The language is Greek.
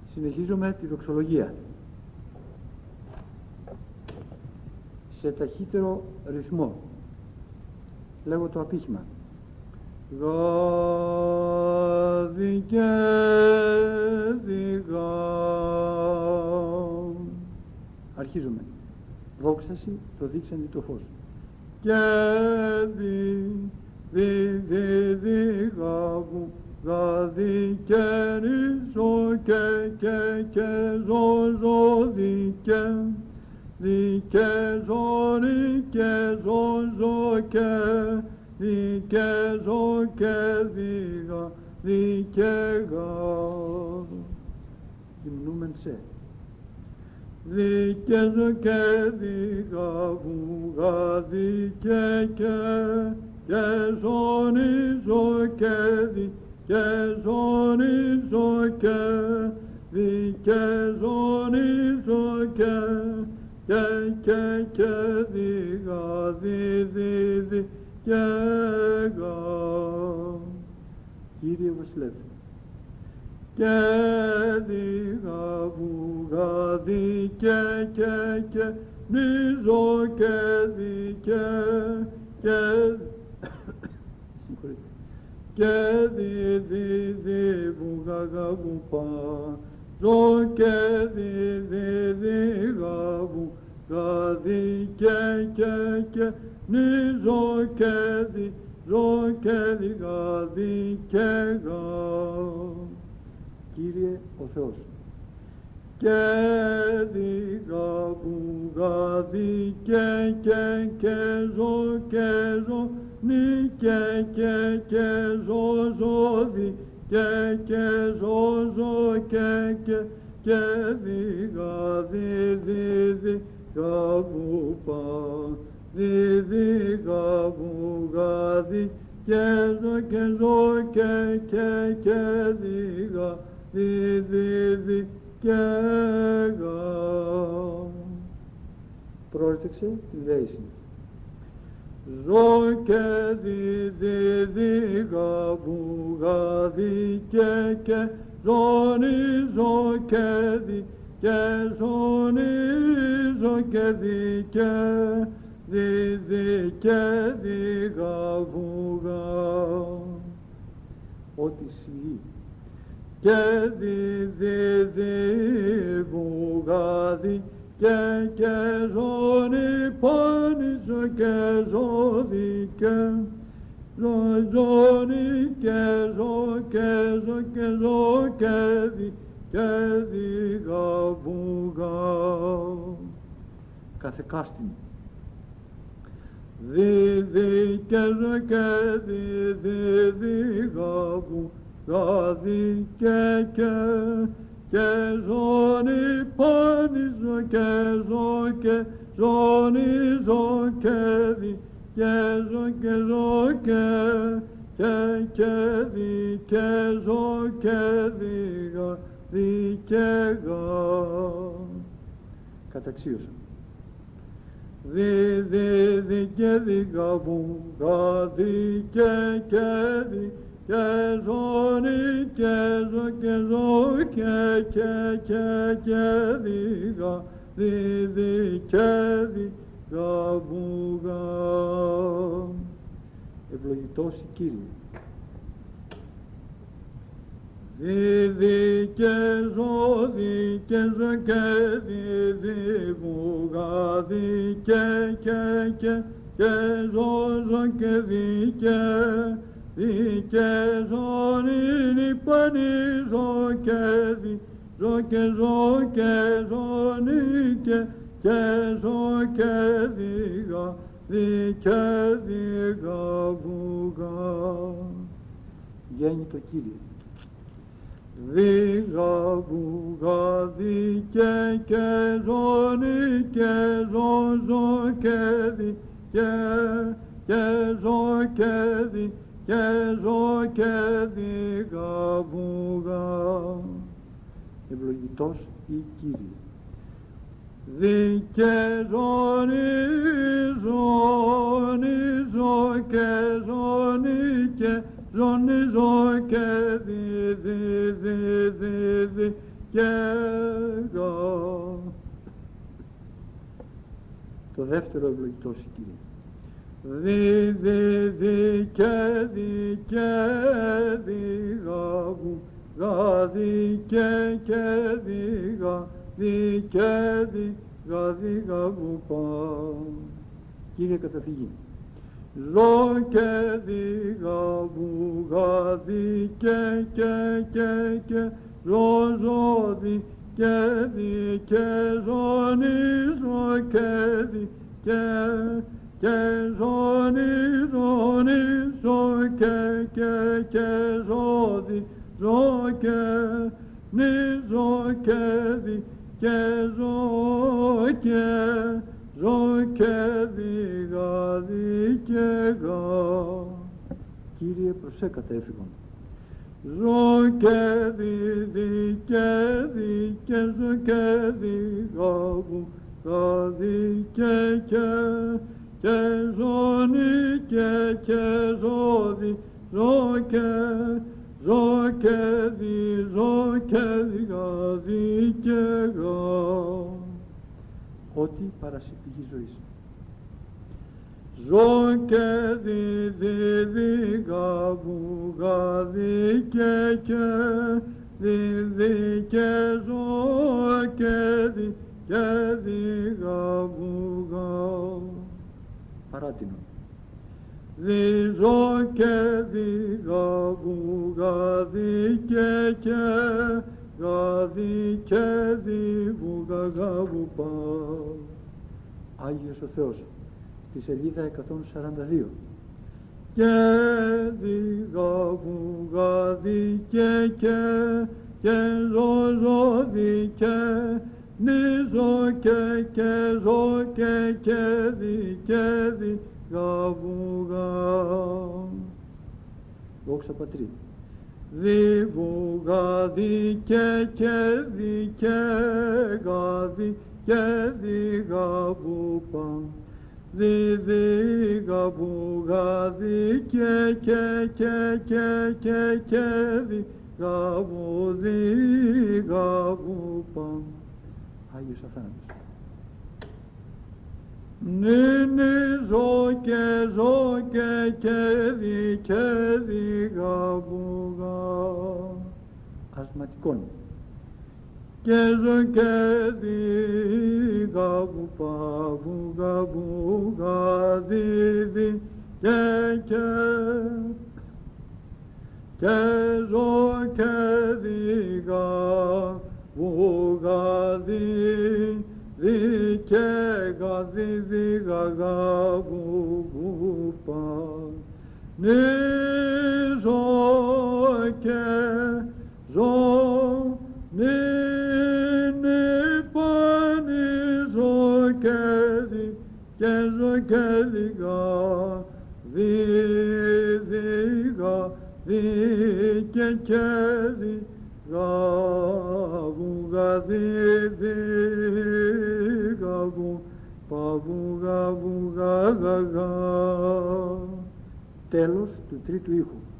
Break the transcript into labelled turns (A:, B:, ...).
A: Συνεχίζουμε τη δοξολογία σε ταχύτερο ρυθμό. Λέγω το απήχημα. Γάδι και διγά. Αρχίζουμε. Δόξαση το δείξαν το φως. Και διγάβου γάδι και ριζω και ζω δικαι ζωρι και ζω και ζω και διγα δικαι γα. Γυμνούμεν σε. Δικαι ζω και διγα βουγα δικαι και ζωνιζω και δικαι ζωνιζω και δικαι ζωνιζω και διγα δι και γα. Κύριε Βασιλεύ. Και διγα βουγα δικαι και νιζω και δικαι και δι βουγα γαβουπα ζω και δι γαβουγα δικαι και νιζω και ζω και διγα δικαι γα. Κύριε ο Θεός. Και διγα βουγα δικαι και ζω νικαι και ζω δικαι και ζω και διγα δι γαβουπα δι γαβουγα δικαι ζω και διγα δι και γα. Πρόσδεξε τη δέηση. Ζω και δι γαβουγα δικαι και ζωνιζω και ζωνιζω και δικαι δι γαβουγα. Ότι σι και δι βουγα δικαι και ζωνι πάνιζω και ζω δικαι ζωνι και ζω και δι γαβουγα. Κάθε κάστην. Δι και ζω και δι γαβουγα δικαι και ζωνι πάνιζω και ζω και ζωνιζω και ζω και ζω και διγα δικαι γα. Καταξίωσα. Δι και διγα βουγα δικαι και ζωνι και ζω και διγα δικαι γαβουγα. Ευλογητός η Κύριε. Δι και ζω και δι βουγα δικαι και ζω και δικαι ζωνι πανιζω και ζω και ζωνι και ζω και διγα δικαι γαβουγα. Γέννητο Κύριε. Δι γαβουγα δικαι και ζωνι και ζω και ζω και δι γαβουγα. Ευλογητός η Κύριε. Δικαι ζωνιζω και ζωνιζω και και γα. Το δεύτερο ευλογητός η Κύριε. Δι, δι, δι και δι και δι γαβου, γα δι και δι γα, δι και δι γα δι γαβου πα. Κύριε καταφυγή. Ζω και δι γαβου, γα δι και ζω ζω δι και δι και ζωνι ζω και δι και ζωνι ζω και ζώδι ζω και νι ζω και δι και ζω και δι γα δι και γα. Κύριε προσέ κατέφυγον. Ζω και δι δι και ζω και δι γαβου, γα δι και ζώνη και ζώδι ζω και δι γα δι και γα. Ό,τι παρασύ πηγή ζωής. Ζω και δι γαβου, γα δι και δι και ζω και δι γαβου γα. Παράτινο. Δι ζω και δι γαβου, γα δι και γα δι και δι βου γα γαβου πα. Άγιος ο Θεός, στη σελίδα 142. Και δι γαβου, γα δι και ζω δι και νι ζω και ζω και δι γαβου γα. Δόξα Πατρί. Δι βου γα δι και δι γα δι και δι γαβου πα. Δι γαβου γα δι και δι γαβου πα. Άγιος Αθάνατος. Νι ζω και δι γαβου γα. Ασματικών. Και ζω και δι γαβου πα βου γα δι και ζω και δι γαβου γα δι και γα δι γαβου πα. Νι ζω και ζω νι πα νι ζω και ζω και δι γα δι και δι γαβου γα δι γαβου πα βου γα γα γα. Τέλος του τρίτου ήχου.